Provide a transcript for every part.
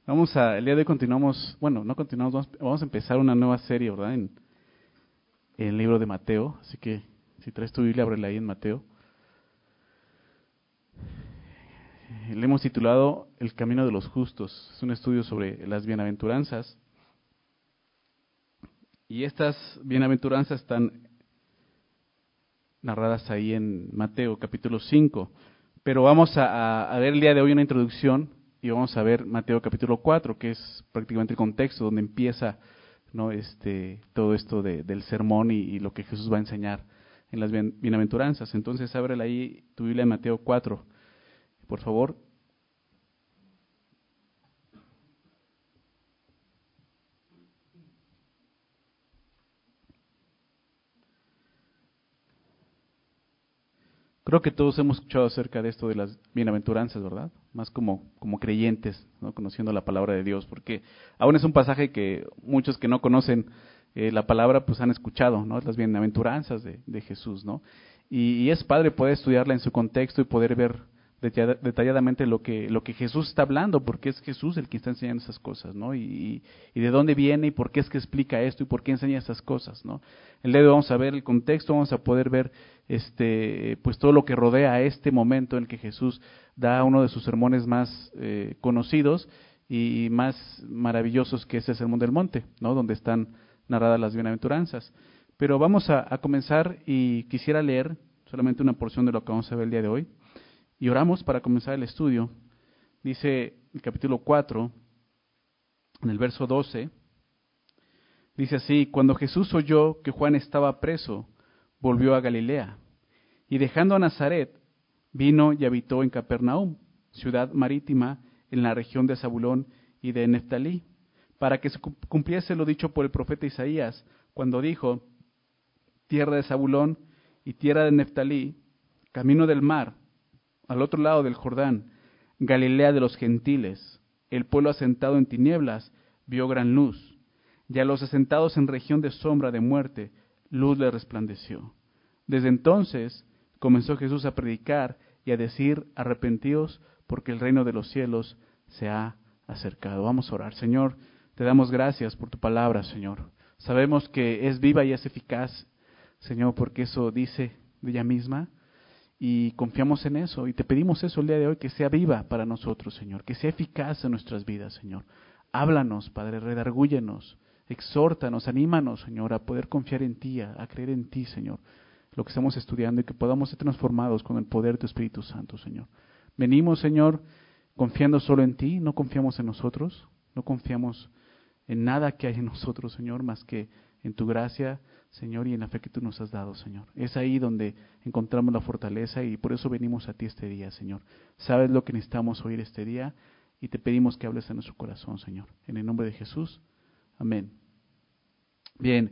El día de hoy continuamos, bueno, no continuamos, vamos a empezar una nueva serie, ¿verdad? En el libro de Mateo, así que si traes tu Biblia, ábrela ahí en Mateo. Le hemos titulado El camino de los justos, es un estudio sobre las bienaventuranzas. Y estas bienaventuranzas están narradas ahí en Mateo capítulo 5, pero vamos a ver el día de hoy una introducción y vamos a ver Mateo capítulo 4, que es prácticamente el contexto donde empieza, ¿no? Todo esto del sermón y lo que Jesús va a enseñar en las bienaventuranzas. Entonces ábrela ahí tu Biblia en Mateo 4, por favor. Creo que todos hemos escuchado acerca de esto de las bienaventuranzas, ¿verdad? Más como creyentes, ¿no? Conociendo la palabra de Dios, porque aún es un pasaje que muchos que no conocen la palabra, pues han escuchado, ¿no? Las bienaventuranzas de Jesús, ¿no? Y es padre poder estudiarla en su contexto y poder ver detalladamente lo que Jesús está hablando, porque es Jesús el que está enseñando esas cosas, ¿no? Y de dónde viene y por qué es que explica esto y por qué enseña esas cosas, ¿no? El día de hoy vamos a ver el contexto, vamos a poder ver pues todo lo que rodea a este momento en el que Jesús da uno de sus sermones más conocidos y más maravillosos, que es el Sermón del Monte, ¿no? Donde están narradas las bienaventuranzas. Pero vamos a comenzar y quisiera leer solamente una porción de lo que vamos a ver el día de hoy. Y oramos para comenzar el estudio. Dice el capítulo 4, en el verso 12, dice así: cuando Jesús oyó que Juan estaba preso, volvió a Galilea, y dejando a Nazaret, vino y habitó en Capernaum, ciudad marítima en la región de Zabulón y de Neftalí, para que se cumpliese lo dicho por el profeta Isaías, cuando dijo: tierra de Zabulón y tierra de Neftalí, camino del mar, al otro lado del Jordán, Galilea de los gentiles, el pueblo asentado en tinieblas vio gran luz, y a los asentados en región de sombra de muerte, luz le resplandeció. Desde entonces comenzó Jesús a predicar y a decir: arrepentíos, porque el reino de los cielos se ha acercado. Vamos a orar. Señor, te damos gracias por tu palabra, Señor. Sabemos que es viva y es eficaz, Señor, porque eso dice de ella misma. Y confiamos en eso y te pedimos eso el día de hoy, que sea viva para nosotros, Señor, que sea eficaz en nuestras vidas, Señor. Háblanos, Padre, redargúyenos, exhórtanos, anímanos, Señor, a poder confiar en ti, a creer en ti, Señor, lo que estamos estudiando, y que podamos ser transformados con el poder de tu Espíritu Santo, Señor. Venimos, Señor, confiando solo en ti, no confiamos en nosotros, no confiamos en nada que hay en nosotros, Señor, más que en tu gracia, Señor, y en la fe que tú nos has dado, Señor. Es ahí donde encontramos la fortaleza y por eso venimos a ti este día, Señor. Sabes lo que necesitamos oír este día y te pedimos que hables a nuestro corazón, Señor. En el nombre de Jesús. Amén. Bien,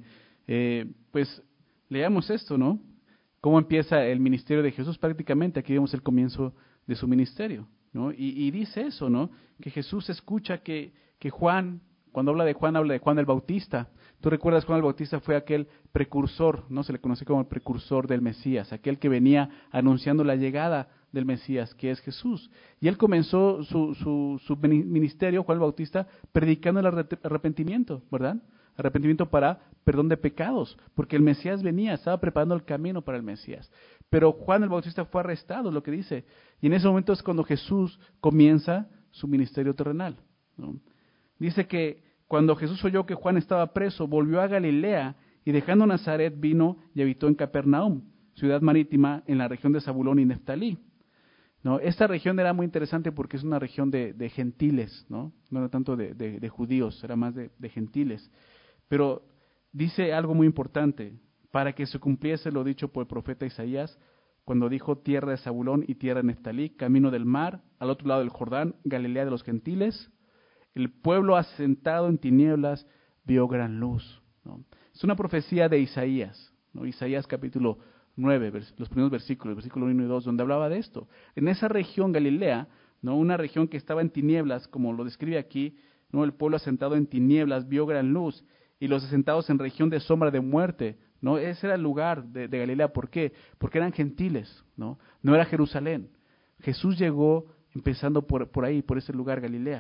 pues leamos esto, ¿no? ¿Cómo empieza el ministerio de Jesús? Prácticamente aquí vemos el comienzo de su ministerio, ¿no? Y dice eso, ¿no? Que Jesús escucha que Juan, cuando habla de Juan el Bautista. Tú recuerdas, Juan el Bautista fue aquel precursor, ¿no? Se le conoce como el precursor del Mesías, aquel que venía anunciando la llegada del Mesías, que es Jesús. Y él comenzó su ministerio, Juan el Bautista, predicando el arrepentimiento, ¿verdad? Arrepentimiento para perdón de pecados, porque el Mesías venía, estaba preparando el camino para el Mesías. Pero Juan el Bautista fue arrestado, lo que dice. Y en ese momento es cuando Jesús comienza su ministerio terrenal, ¿no? Dice que cuando Jesús oyó que Juan estaba preso, volvió a Galilea y dejando Nazaret vino y habitó en Capernaum, ciudad marítima en la región de Zabulón y Neftalí. ¿No? Esta región era muy interesante porque es una región de gentiles, ¿no? No era tanto de judíos, era más de gentiles. Pero dice algo muy importante: para que se cumpliese lo dicho por el profeta Isaías, cuando dijo: tierra de Zabulón y tierra de Neftalí, camino del mar, al otro lado del Jordán, Galilea de los gentiles, el pueblo asentado en tinieblas vio gran luz, ¿no? Es una profecía de Isaías, ¿no? Isaías capítulo 9, los primeros versículos, versículo 1 y 2, donde hablaba de esto. En esa región, Galilea, ¿no? Una región que estaba en tinieblas, como lo describe aquí, ¿no? El pueblo asentado en tinieblas vio gran luz, y los asentados en región de sombra de muerte, ¿no? Ese era el lugar de Galilea. ¿Por qué? Porque eran gentiles, ¿no? No era Jerusalén. Jesús llegó empezando por ahí, por ese lugar, Galilea.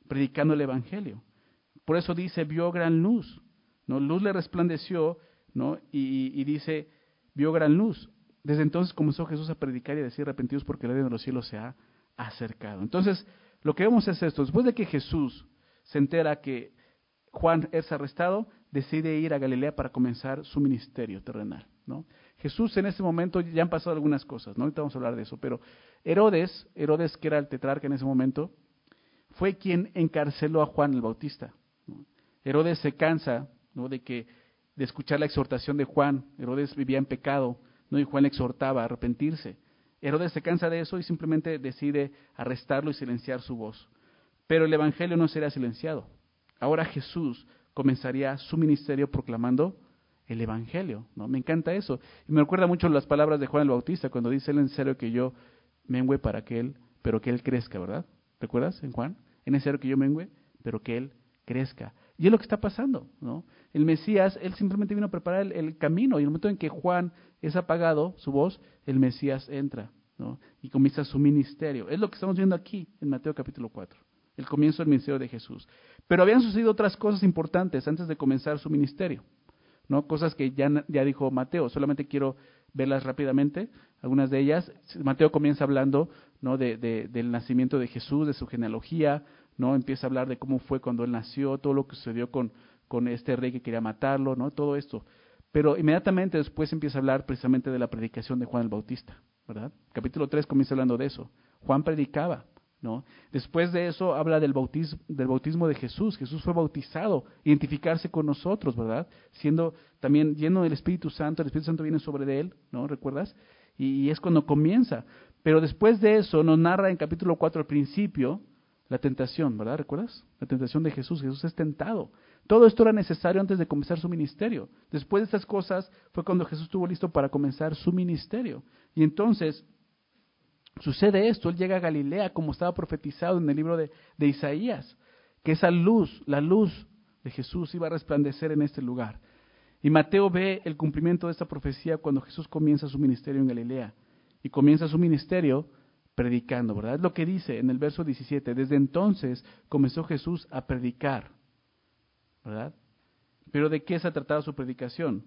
predicando el Evangelio. Por eso dice, vio gran luz, ¿no? Luz le resplandeció, ¿no? Y dice, vio gran luz. Desde entonces comenzó Jesús a predicar y a decir, arrepentidos porque el reino de los cielos se ha acercado. Entonces, lo que vemos es esto. Después de que Jesús se entera que Juan es arrestado, decide ir a Galilea para comenzar su ministerio terrenal, ¿no? Jesús en ese momento, ya han pasado algunas cosas, ¿no? Ahorita vamos a hablar de eso, pero Herodes, que era el tetrarca en ese momento, fue quien encarceló a Juan el Bautista, ¿no? Herodes se cansa, ¿no?, de escuchar la exhortación de Juan. Herodes vivía en pecado, ¿no?, y Juan le exhortaba a arrepentirse. Herodes se cansa de eso y simplemente decide arrestarlo y silenciar su voz. Pero el Evangelio no será silenciado. Ahora Jesús comenzaría su ministerio proclamando el Evangelio, ¿no? Me encanta eso. Y me recuerda mucho las palabras de Juan el Bautista cuando dice, es necesario que yo mengüe pero que él crezca, ¿verdad? ¿Recuerdas en Juan? Es necesario que yo mengüe, pero que él crezca. Y es lo que está pasando, ¿no? El Mesías, él simplemente vino a preparar el camino, y en el momento en que Juan es apagado, su voz, el Mesías entra, ¿no? Y comienza su ministerio. Es lo que estamos viendo aquí en Mateo capítulo 4. El comienzo del ministerio de Jesús. Pero habían sucedido otras cosas importantes antes de comenzar su ministerio, ¿no? Cosas que ya dijo Mateo, solamente quiero verlas rápidamente, algunas de ellas. Mateo comienza hablando, ¿no?, del nacimiento de Jesús, de su genealogía, ¿no? Empieza a hablar de cómo fue cuando él nació, todo lo que sucedió con este rey que quería matarlo, ¿no? Todo esto. Pero inmediatamente después empieza a hablar precisamente de la predicación de Juan el Bautista, ¿verdad? Capítulo 3 comienza hablando de eso. Juan predicaba, ¿no? Después de eso habla del bautismo de Jesús. Jesús fue bautizado, identificarse con nosotros, ¿verdad? Siendo también lleno del Espíritu Santo, el Espíritu Santo viene sobre él, ¿no? ¿Recuerdas? Y es cuando comienza. Pero después de eso nos narra en capítulo 4 al principio la tentación, ¿verdad? ¿Recuerdas? La tentación de Jesús. Jesús es tentado. Todo esto era necesario antes de comenzar su ministerio. Después de estas cosas fue cuando Jesús estuvo listo para comenzar su ministerio. Y entonces sucede esto, él llega a Galilea como estaba profetizado en el libro de Isaías, que esa luz, la luz de Jesús iba a resplandecer en este lugar. Y Mateo ve el cumplimiento de esta profecía cuando Jesús comienza su ministerio en Galilea. Y comienza su ministerio predicando, ¿verdad? Es lo que dice en el verso 17, desde entonces comenzó Jesús a predicar, ¿verdad? Pero ¿de qué se trataba su predicación?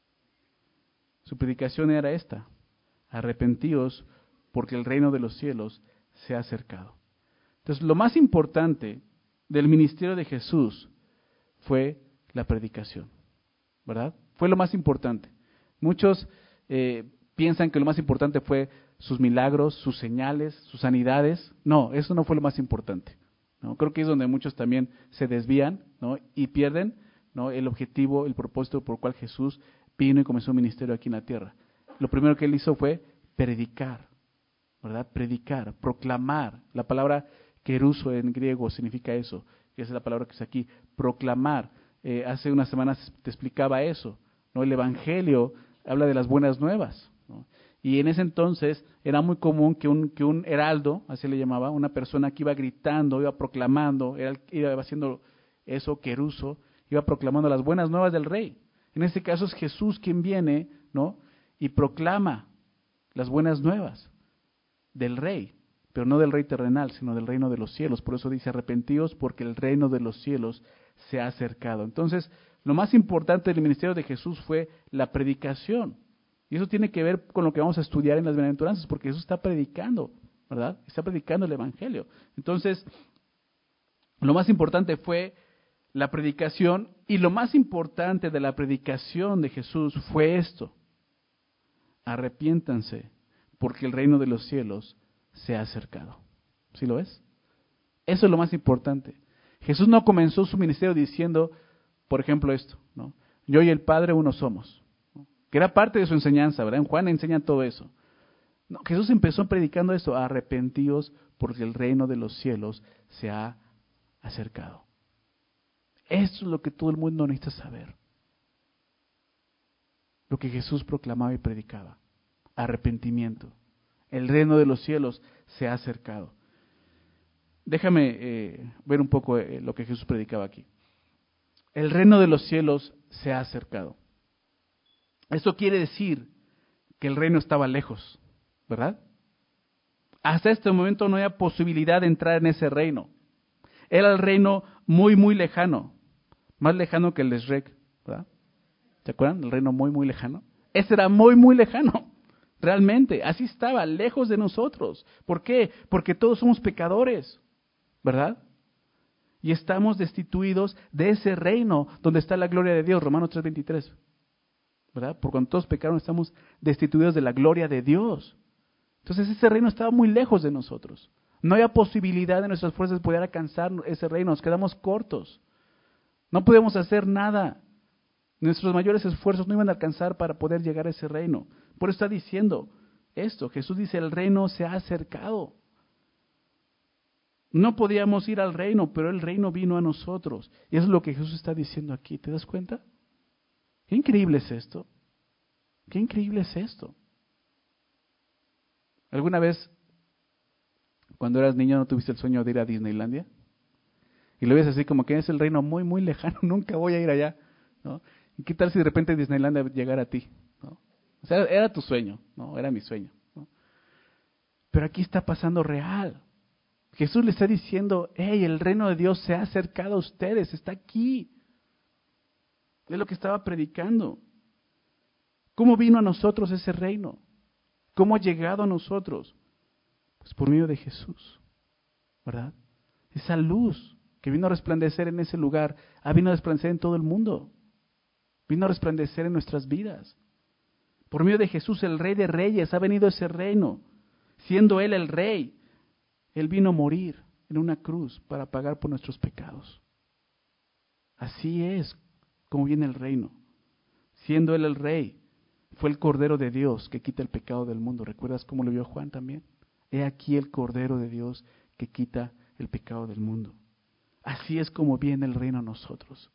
Su predicación era esta: arrepentíos porque el reino de los cielos se ha acercado. Entonces, lo más importante del ministerio de Jesús fue la predicación, ¿verdad? Fue lo más importante. Muchos piensan que lo más importante fue sus milagros, sus señales, sus sanidades. No, eso no fue lo más importante, ¿no? Creo que es donde muchos también se desvían, ¿no?, y pierden, ¿no?, el objetivo, el propósito por el cual Jesús vino y comenzó un ministerio aquí en la tierra. Lo primero que él hizo fue predicar, ¿verdad? Predicar, proclamar. La palabra keruso en griego significa eso, que es la palabra que es aquí, proclamar. Hace unas semanas te explicaba eso, ¿no? El Evangelio habla de las buenas nuevas, ¿no? Y en ese entonces era muy común que un heraldo, así le llamaba, una persona que iba gritando, iba proclamando, iba haciendo eso, keruso, iba proclamando las buenas nuevas del rey. En este caso es Jesús quien viene, ¿no?, y proclama las buenas nuevas del rey, pero no del rey terrenal, sino del reino de los cielos. Por eso dice, arrepentíos porque el reino de los cielos se ha acercado. Entonces, lo más importante del ministerio de Jesús fue la predicación. Y eso tiene que ver con lo que vamos a estudiar en las bienaventuranzas, porque Jesús está predicando, ¿verdad? Está predicando el Evangelio. Entonces, lo más importante fue la predicación, y lo más importante de la predicación de Jesús fue esto: arrepiéntanse, porque el reino de los cielos se ha acercado. ¿Sí lo ves? Eso es lo más importante. Jesús no comenzó su ministerio diciendo, por ejemplo, esto, ¿no? Yo y el Padre uno somos, ¿no?, que era parte de su enseñanza, ¿verdad? En Juan enseña todo eso. No, Jesús empezó predicando esto: arrepentíos porque el reino de los cielos se ha acercado. Eso es lo que todo el mundo necesita saber. Lo que Jesús proclamaba y predicaba: arrepentimiento. El reino de los cielos se ha acercado. Déjame ver un poco lo que Jesús predicaba aquí. El reino de los cielos se ha acercado. Esto quiere decir que el reino estaba lejos, ¿verdad? Hasta este momento no había posibilidad de entrar en ese reino. Era el reino muy, muy lejano. Más lejano que el de Shrek, ¿verdad? ¿Se acuerdan? El reino muy, muy lejano. Ese era muy, muy lejano. Realmente, así estaba, lejos de nosotros. ¿Por qué? Porque todos somos pecadores, ¿verdad? Y estamos destituidos de ese reino donde está la gloria de Dios, Romanos 3:23, ¿verdad? Por cuando todos pecaron estamos destituidos de la gloria de Dios. Entonces ese reino estaba muy lejos de nosotros. No había posibilidad de nuestras fuerzas de poder alcanzar ese reino, nos quedamos cortos. No podíamos hacer nada. Nuestros mayores esfuerzos no iban a alcanzar para poder llegar a ese reino. Por eso está diciendo esto. Jesús dice, el reino se ha acercado. No podíamos ir al reino, pero el reino vino a nosotros. Y eso es lo que Jesús está diciendo aquí. ¿Te das cuenta? Qué increíble es esto. Qué increíble es esto. ¿Alguna vez, cuando eras niño, no tuviste el sueño de ir a Disneylandia? Y lo ves así como que es el reino muy, muy lejano, nunca voy a ir allá, ¿no? ¿Y qué tal si de repente Disneylandia llegara a ti? ¿No? O sea, era tu sueño, ¿no? Era mi sueño, ¿no? Pero aquí está pasando real. Jesús le está diciendo, hey, el reino de Dios se ha acercado a ustedes, está aquí. Es lo que estaba predicando. ¿Cómo vino a nosotros ese reino? ¿Cómo ha llegado a nosotros? Pues por medio de Jesús, ¿verdad? Esa luz que vino a resplandecer en ese lugar, vino a resplandecer en todo el mundo. Vino a resplandecer en nuestras vidas. Por medio de Jesús, el Rey de Reyes, ha venido ese reino. Siendo Él el Rey, Él vino a morir en una cruz para pagar por nuestros pecados. Así es como viene el reino. Siendo Él el Rey, fue el Cordero de Dios que quita el pecado del mundo. ¿Recuerdas cómo lo vio Juan también? He aquí el Cordero de Dios que quita el pecado del mundo. Así es como viene el reino a nosotros.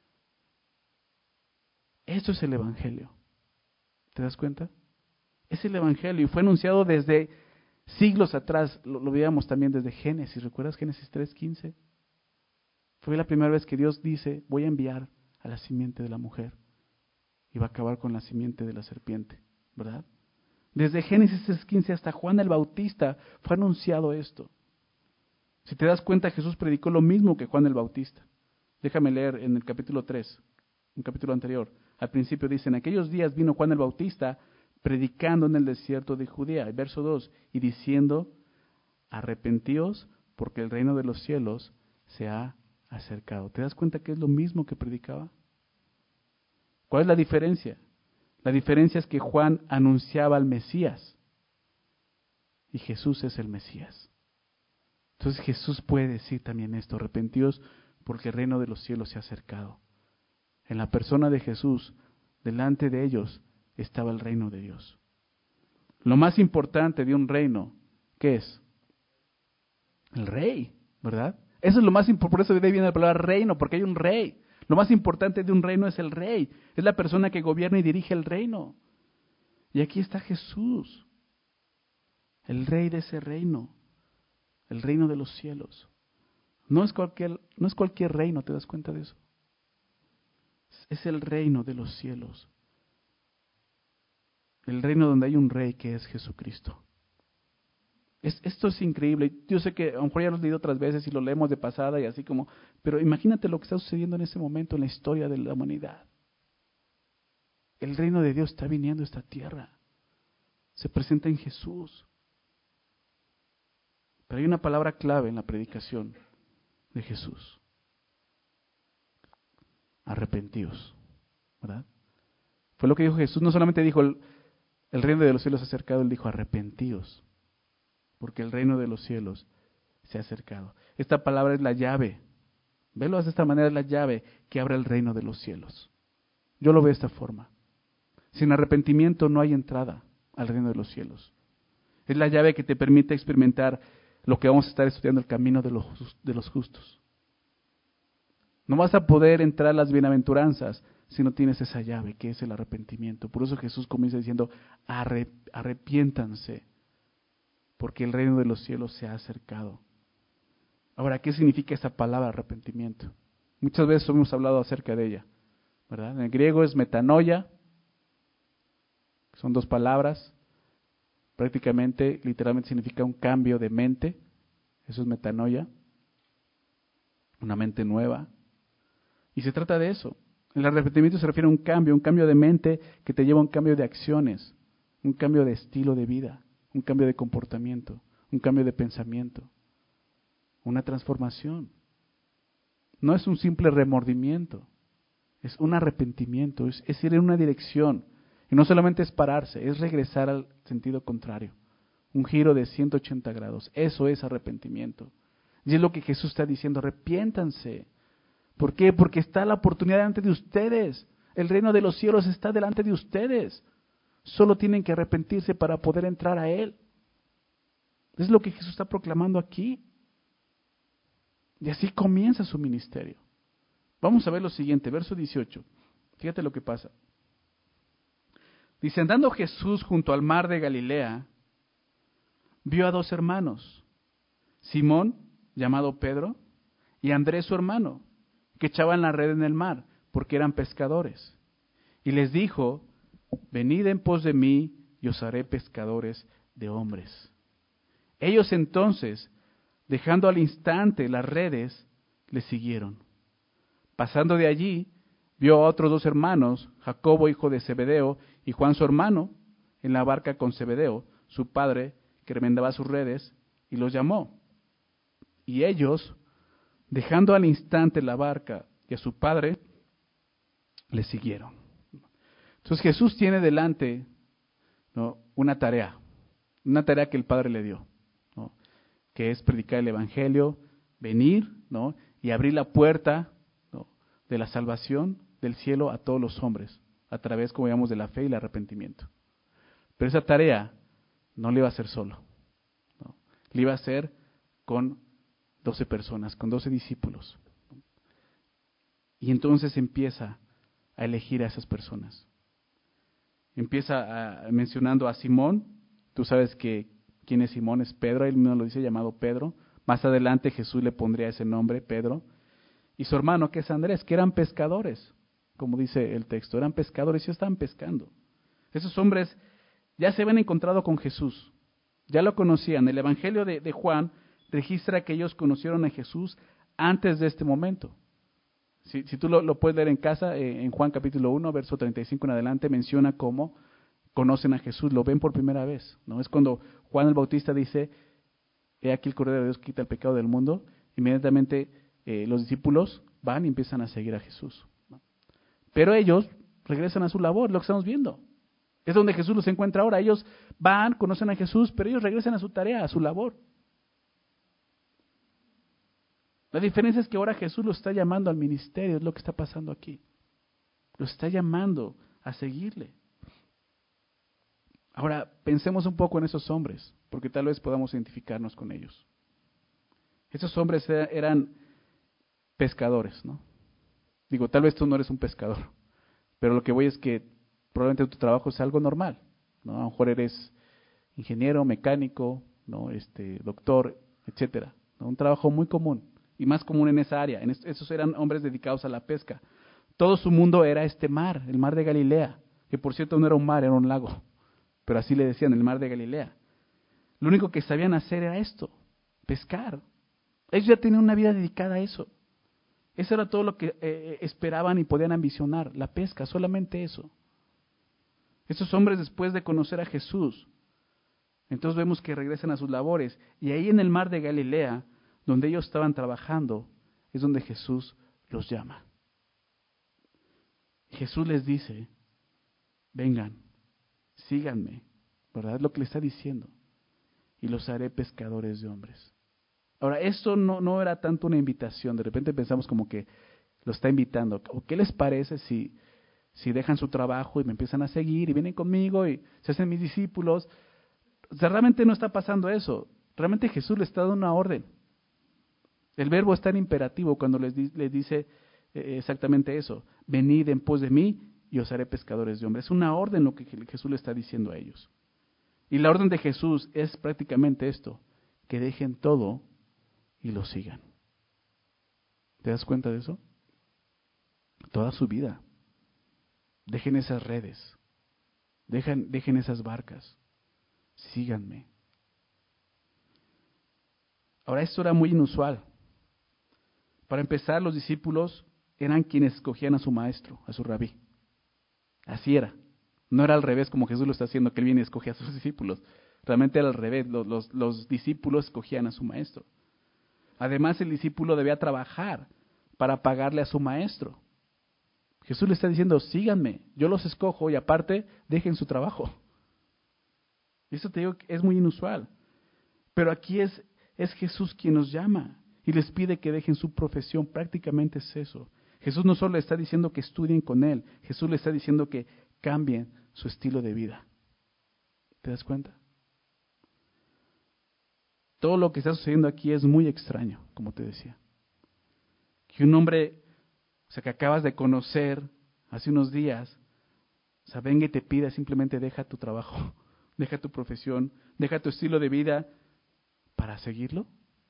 Esto es el Evangelio. ¿Te das cuenta? Es el Evangelio y fue anunciado desde siglos atrás. Lo veíamos también desde Génesis. ¿Recuerdas Génesis 3:15? Fue la primera vez que Dios dice, voy a enviar a la simiente de la mujer y va a acabar con la simiente de la serpiente, ¿verdad? Desde Génesis 3:15 hasta Juan el Bautista fue anunciado esto. Si te das cuenta, Jesús predicó lo mismo que Juan el Bautista. Déjame leer en el capítulo 3, un capítulo anterior. Al principio dice, en aquellos días vino Juan el Bautista predicando en el desierto de Judea. Verso 2, y diciendo, arrepentíos porque el reino de los cielos se ha acercado. ¿Te das cuenta que es lo mismo que predicaba? ¿Cuál es la diferencia? La diferencia es que Juan anunciaba al Mesías y Jesús es el Mesías. Entonces Jesús puede decir también esto, arrepentíos porque el reino de los cielos se ha acercado. En la persona de Jesús, delante de ellos, estaba el reino de Dios. Lo más importante de un reino, ¿qué es? El rey, ¿verdad? Eso es lo más importante, por eso de ahí viene la palabra reino, porque hay un rey. Lo más importante de un reino es el rey, es la persona que gobierna y dirige el reino. Y aquí está Jesús, el rey de ese reino, el reino de los cielos. No es cualquier reino, ¿te das cuenta de eso? Es el reino de los cielos. El reino donde hay un rey que es Jesucristo. Esto es increíble. Yo sé que a lo mejor ya lo he leído otras veces y lo leemos de pasada y así como, pero imagínate lo que está sucediendo en ese momento en la historia de la humanidad. El reino de Dios está viniendo a esta tierra. Se presenta en Jesús. Pero hay una palabra clave en la predicación de Jesús. Arrepentíos, ¿verdad? Fue lo que dijo Jesús. No solamente dijo el reino de los cielos se ha acercado, Él dijo arrepentíos, porque el reino de los cielos se ha acercado. Esta palabra es la llave. Velo de esta manera, es la llave que abre el reino de los cielos. Yo lo veo de esta forma. Sin arrepentimiento no hay entrada al reino de los cielos. Es la llave que te permite experimentar lo que vamos a estar estudiando, el camino de los justos. No vas a poder entrar a las bienaventuranzas si no tienes esa llave, que es el arrepentimiento. Por eso Jesús comienza diciendo, arrepiéntanse, porque el reino de los cielos se ha acercado. Ahora, ¿qué significa esta palabra arrepentimiento? Muchas veces hemos hablado acerca de ella, ¿verdad? En el griego es metanoia, son dos palabras, prácticamente, literalmente significa un cambio de mente, eso es metanoia. una mente nueva. Y se trata de eso. El arrepentimiento se refiere a un cambio de mente que te lleva a un cambio de acciones, un cambio de estilo de vida, un cambio de comportamiento, un cambio de pensamiento, una transformación. No es un simple remordimiento, es un arrepentimiento, es ir en una dirección. Y no solamente es pararse, es regresar al sentido contrario. Un giro de 180 grados. Eso es arrepentimiento. Y es lo que Jesús está diciendo, arrepiéntanse. ¿Por qué? Porque está la oportunidad delante de ustedes. El reino de los cielos está delante de ustedes. Solo tienen que arrepentirse para poder entrar a Él. Es lo que Jesús está proclamando aquí. Y así comienza su ministerio. Vamos a ver lo siguiente, verso 18. Fíjate lo que pasa. Dice, andando Jesús junto al mar de Galilea, vio a dos hermanos, Simón, llamado Pedro, y Andrés su hermano, que echaban la red en el mar, porque eran pescadores. Y les dijo, venid en pos de mí, y os haré pescadores de hombres. Ellos entonces, dejando al instante las redes, le siguieron. Pasando de allí, vio a otros dos hermanos, Jacobo, hijo de Zebedeo, y Juan su hermano, en la barca con Zebedeo, su padre, que remendaba sus redes, y los llamó. Y ellos, dejando al instante la barca y a su padre, le siguieron. Entonces Jesús tiene delante, ¿no?, una tarea que el Padre le dio, ¿no?, que es predicar el Evangelio, venir, ¿no?, y abrir la puerta, ¿no?, de la salvación del cielo a todos los hombres, a través, como llamamos, de la fe y el arrepentimiento. Pero esa tarea no le iba a hacer solo, ¿no?, le iba a hacer con 12 personas, con 12 discípulos. Y entonces empieza a elegir a esas personas. Empieza mencionando a Simón. Tú sabes que quién es Simón, es Pedro, él mismo lo dice, llamado Pedro. Más adelante Jesús le pondría ese nombre, Pedro. Y su hermano, que es Andrés, que eran pescadores, como dice el texto, eran pescadores y estaban pescando. Esos hombres ya se habían encontrado con Jesús, ya lo conocían. El Evangelio de Juan registra que ellos conocieron a Jesús antes de este momento. Si tú lo puedes leer en casa, en Juan capítulo 1, verso 35 en adelante, menciona cómo conocen a Jesús, lo ven por primera vez, ¿no? Es cuando Juan el Bautista dice, he aquí el Cordero de Dios que quita el pecado del mundo. Inmediatamente los discípulos van y empiezan a seguir a Jesús, ¿no? Pero ellos regresan a su labor, lo que estamos viendo. Es donde Jesús los encuentra ahora. Ellos van, conocen a Jesús, pero ellos regresan a su tarea, a su labor. La diferencia es que ahora Jesús lo está llamando al ministerio, es lo que está pasando aquí. Lo está llamando a seguirle. Ahora, pensemos un poco en esos hombres, porque tal vez podamos identificarnos con ellos. Esos hombres eran pescadores, ¿no? Digo, tal vez tú no eres un pescador, pero lo que voy es que probablemente tu trabajo es algo normal, ¿no? A lo mejor eres ingeniero, mecánico, ¿no?, doctor, etcétera, ¿no? Un trabajo muy común. Y más común en esa área. Esos eran hombres dedicados a la pesca. Todo su mundo era este mar, el mar de Galilea, que por cierto no era un mar, era un lago, pero así le decían, el mar de Galilea. Lo único que sabían hacer era esto, pescar. Ellos ya tenían una vida dedicada a eso. Eso era todo lo que esperaban y podían ambicionar, la pesca, solamente eso. Esos hombres, después de conocer a Jesús, entonces vemos que regresan a sus labores, y ahí en el mar de Galilea, donde ellos estaban trabajando, es donde Jesús los llama. Jesús les dice, vengan, síganme, ¿verdad? Es lo que le está diciendo. Y los haré pescadores de hombres. Ahora, esto no era tanto una invitación. De repente pensamos como que lo está invitando. ¿O qué les parece si dejan su trabajo y me empiezan a seguir y vienen conmigo y se hacen mis discípulos? O sea, realmente no está pasando eso. Realmente Jesús les está dando una orden. El verbo está en imperativo cuando les dice exactamente eso. Venid en pos de mí y os haré pescadores de hombres. Es una orden lo que Jesús le está diciendo a ellos. Y la orden de Jesús es prácticamente esto, que dejen todo y lo sigan. ¿Te das cuenta de eso? Toda su vida. Dejen esas redes. Dejen esas barcas. Síganme. Ahora, esto era muy inusual. Para empezar, los discípulos eran quienes escogían a su maestro, a su rabí. Así era. No era al revés como Jesús lo está haciendo, que él viene y escoge a sus discípulos. Realmente era al revés. Los discípulos escogían a su maestro. Además, el discípulo debía trabajar para pagarle a su maestro. Jesús le está diciendo, síganme, yo los escojo y aparte dejen su trabajo. Y eso te digo que es muy inusual. Pero aquí es Jesús quien nos llama y les pide que dejen su profesión. Prácticamente es eso. Jesús no solo le está diciendo que estudien con Él, Jesús le está diciendo que cambien su estilo de vida. ¿Te das cuenta? Todo lo que está sucediendo aquí es muy extraño, como te decía. Que un hombre, o sea, que acabas de conocer hace unos días, o sea, venga y te pida simplemente deja tu trabajo, deja tu profesión, deja tu estilo de vida para seguirlo.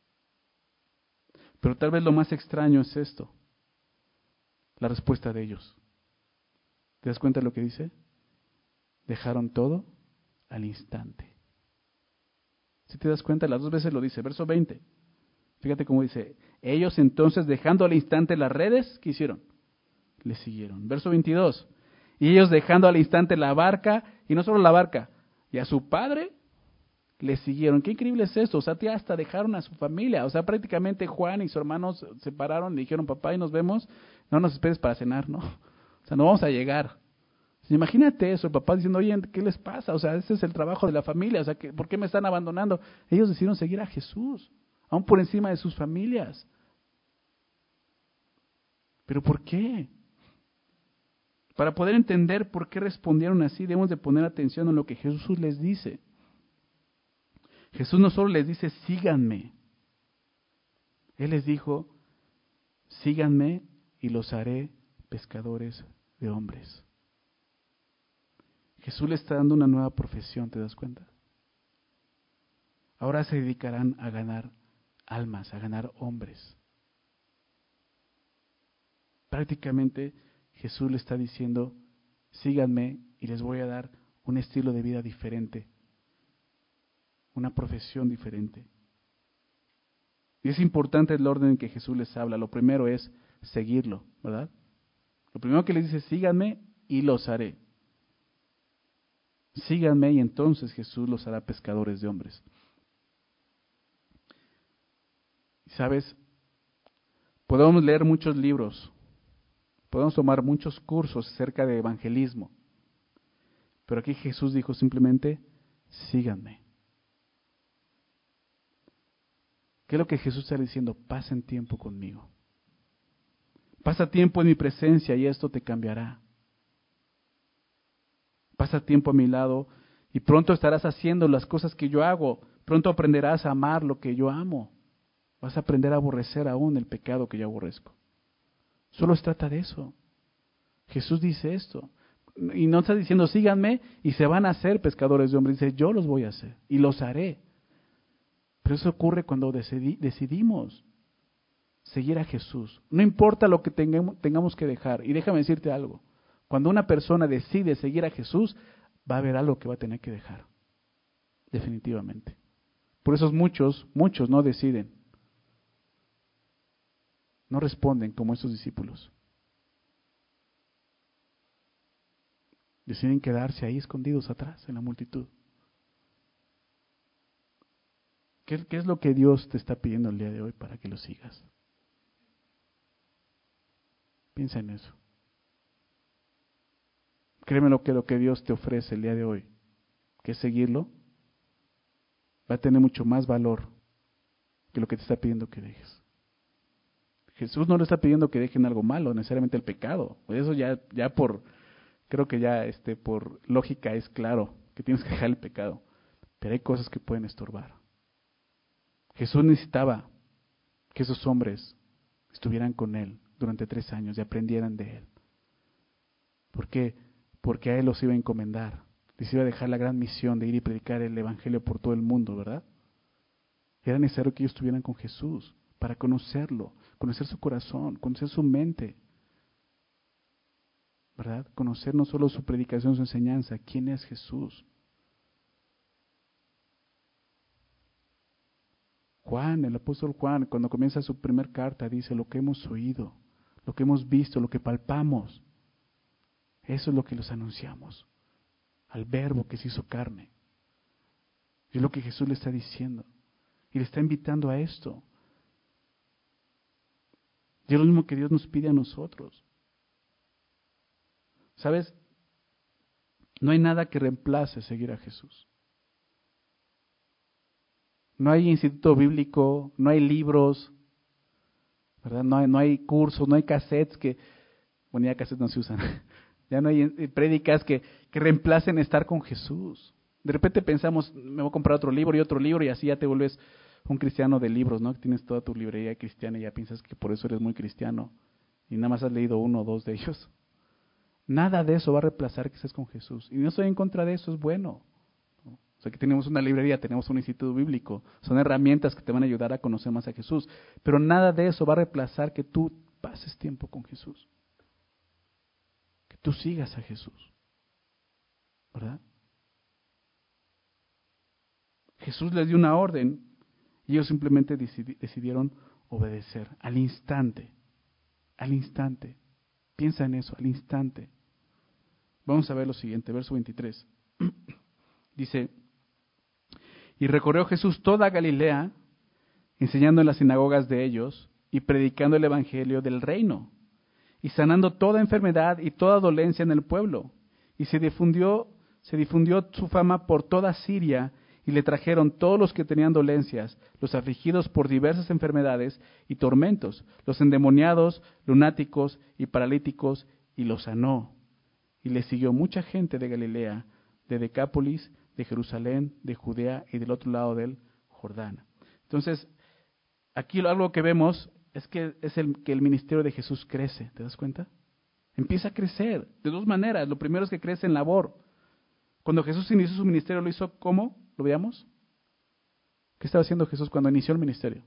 Pero tal vez lo más extraño es esto, la respuesta de ellos. ¿Te das cuenta de lo que dice? Dejaron todo al instante. Si te das cuenta, las dos veces lo dice. Verso 20. Fíjate cómo dice. Ellos entonces, dejando al instante las redes, ¿qué hicieron? Le siguieron. Verso 22. Y ellos dejando al instante la barca, y no solo la barca, y a su padre, le siguieron. Qué increíble es esto. O sea, hasta dejaron a su familia. O sea, prácticamente Juan y su hermano se separaron, le dijeron, papá, y nos vemos. No nos esperes para cenar, ¿no? O sea, no vamos a llegar. Imagínate eso, el papá diciendo, oye, ¿qué les pasa? O sea, ese es el trabajo de la familia, o sea, ¿por qué me están abandonando? Ellos decidieron seguir a Jesús, aún por encima de sus familias. ¿Pero por qué? Para poder entender por qué respondieron así, debemos de poner atención en lo que Jesús les dice. Jesús no solo les dice, síganme. Él les dijo, síganme y los haré pescadores de hombres. Jesús le está dando una nueva profesión, ¿te das cuenta? Ahora se dedicarán a ganar almas, a ganar hombres. Prácticamente Jesús le está diciendo, síganme y les voy a dar un estilo de vida diferente, una profesión diferente. Y es importante el orden en que Jesús les habla. Lo primero es seguirlo, ¿verdad? Lo primero que les dice, síganme y los haré. Síganme y entonces Jesús los hará pescadores de hombres. ¿Sabes? Podemos leer muchos libros, podemos tomar muchos cursos acerca de evangelismo, pero aquí Jesús dijo simplemente, síganme. ¿Qué es lo que Jesús está diciendo? Pasen tiempo conmigo. Pasa tiempo en mi presencia y esto te cambiará. Pasa tiempo a mi lado y pronto estarás haciendo las cosas que yo hago. Pronto aprenderás a amar lo que yo amo. Vas a aprender a aborrecer aún el pecado que yo aborrezco. Solo se trata de eso. Jesús dice esto. Y no está diciendo síganme y se van a hacer pescadores de hombres. Dice yo los voy a hacer y los haré. Pero eso ocurre cuando decidimos seguir a Jesús. No importa lo que tengamos que dejar. Y déjame decirte algo. Cuando una persona decide seguir a Jesús, va a haber algo que va a tener que dejar. Definitivamente. Por eso muchos no deciden. No responden como esos discípulos. Deciden quedarse ahí escondidos atrás en la multitud. ¿Qué es lo que Dios te está pidiendo el día de hoy para que lo sigas? Piensa en eso. Créeme lo que Dios te ofrece el día de hoy, que es seguirlo, va a tener mucho más valor que lo que te está pidiendo que dejes. Jesús no le está pidiendo que dejen algo malo, necesariamente el pecado. Eso creo que ya por lógica es claro que tienes que dejar el pecado. Pero hay cosas que pueden estorbar. Jesús necesitaba que esos hombres estuvieran con Él durante 3 años y aprendieran de Él. ¿Por qué? Porque a Él los iba a encomendar. Les iba a dejar la gran misión de ir y predicar el Evangelio por todo el mundo, ¿verdad? Era necesario que ellos estuvieran con Jesús para conocerlo, conocer su corazón, conocer su mente, ¿verdad? Conocer no solo su predicación, su enseñanza, quién es Jesús. Juan, el apóstol Juan, cuando comienza su primer carta, dice lo que hemos oído, lo que hemos visto, lo que palpamos. Eso es lo que los anunciamos, al Verbo que se hizo carne. Y es lo que Jesús le está diciendo. Y le está invitando a esto. Y es lo mismo que Dios nos pide a nosotros. ¿Sabes? No hay nada que reemplace seguir a Jesús. No hay instituto bíblico, no hay libros, ¿verdad? No hay cursos, no hay cassettes que, bueno, ya cassettes no se usan. Ya no hay prédicas que reemplacen estar con Jesús. De repente pensamos, me voy a comprar otro libro y así ya te vuelves un cristiano de libros, ¿no? Tienes toda tu librería cristiana y ya piensas que por eso eres muy cristiano y nada más has leído uno o dos de ellos. Nada de eso va a reemplazar que estés con Jesús. Y no estoy en contra de eso, es bueno. O sea, que tenemos una librería, tenemos un instituto bíblico. Son herramientas que te van a ayudar a conocer más a Jesús. Pero nada de eso va a reemplazar que tú pases tiempo con Jesús. Que tú sigas a Jesús. ¿Verdad? Jesús les dio una orden y ellos simplemente decidieron obedecer al instante. Al instante. Piensa en eso, al instante. Vamos a ver lo siguiente, verso 23. Dice, y recorrió Jesús toda Galilea, enseñando en las sinagogas de ellos y predicando el evangelio del reino, y sanando toda enfermedad y toda dolencia en el pueblo. Y se difundió su fama por toda Siria, y le trajeron todos los que tenían dolencias, los afligidos por diversas enfermedades y tormentos, los endemoniados, lunáticos y paralíticos, y los sanó. Y le siguió mucha gente de Galilea, de Decápolis, de Jerusalén, de Judea y del otro lado del Jordán. Entonces, aquí algo que vemos es que el ministerio de Jesús crece, ¿te das cuenta? Empieza a crecer de dos maneras. Lo primero es que crece en labor. Cuando Jesús inició su ministerio, ¿lo hizo cómo? ¿Lo veamos? ¿Qué estaba haciendo Jesús cuando inició el ministerio?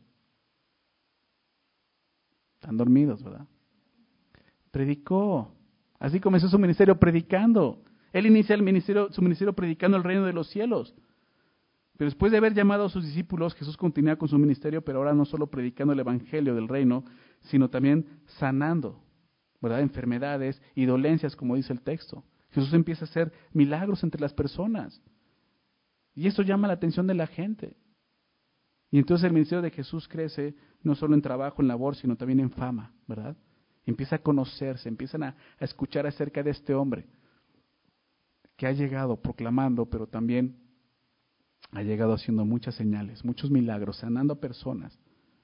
Están dormidos, ¿verdad? Predicó. Así comenzó su ministerio, predicando. Él inicia su ministerio predicando el reino de los cielos. Pero después de haber llamado a sus discípulos, Jesús continúa con su ministerio, pero ahora no solo predicando el evangelio del reino, sino también sanando, ¿verdad? Enfermedades y dolencias, como dice el texto. Jesús empieza a hacer milagros entre las personas. Y eso llama la atención de la gente. Y entonces el ministerio de Jesús crece no solo en trabajo, en labor, sino también en fama, ¿verdad? Empieza a conocerse, empiezan a escuchar acerca de este hombre que ha llegado proclamando, pero también ha llegado haciendo muchas señales, muchos milagros, sanando a personas.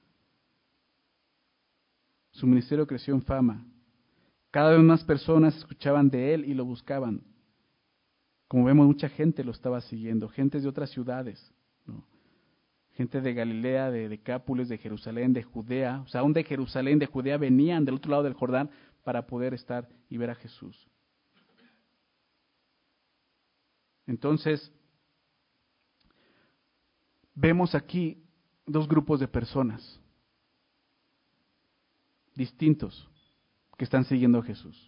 Su ministerio creció en fama. Cada vez más personas escuchaban de él y lo buscaban. Como vemos, mucha gente lo estaba siguiendo, gente de otras ciudades, ¿no? Gente de Galilea, de Decápolis, de Jerusalén, de Judea. O sea, aún de Jerusalén, de Judea, venían del otro lado del Jordán para poder estar y ver a Jesús. Entonces, vemos aquí dos grupos de personas distintos que están siguiendo a Jesús.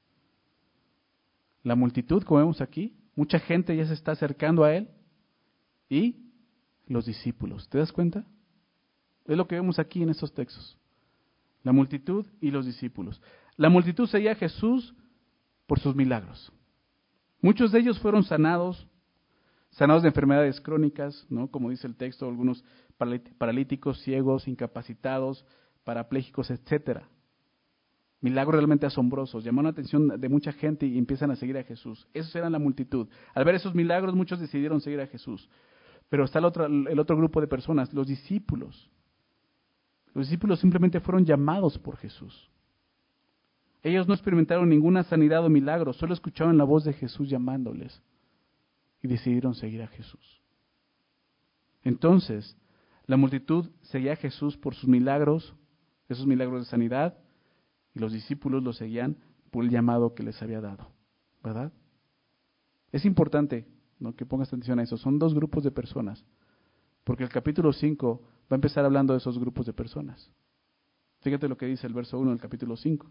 La multitud, como vemos aquí, mucha gente ya se está acercando a él, y los discípulos. ¿Te das cuenta? Es lo que vemos aquí en estos textos. La multitud y los discípulos. La multitud seguía a Jesús por sus milagros. Muchos de ellos fueron sanados de enfermedades crónicas, ¿no? Como dice el texto, algunos paralíticos, ciegos, incapacitados, parapléjicos, etcétera. Milagros realmente asombrosos, llamaron la atención de mucha gente y empiezan a seguir a Jesús. Esos eran la multitud. Al ver esos milagros, muchos decidieron seguir a Jesús. Pero está el otro grupo de personas, los discípulos. Los discípulos simplemente fueron llamados por Jesús. Ellos no experimentaron ninguna sanidad o milagro, solo escucharon la voz de Jesús llamándoles y decidieron seguir a Jesús. Entonces, la multitud seguía a Jesús por sus milagros, esos milagros de sanidad, y los discípulos lo seguían por el llamado que les había dado, ¿verdad? Es importante, ¿no?, que pongas atención a eso. Son dos grupos de personas, porque el capítulo 5 va a empezar hablando de esos grupos de personas. Fíjate lo que dice el verso 1 del capítulo 5.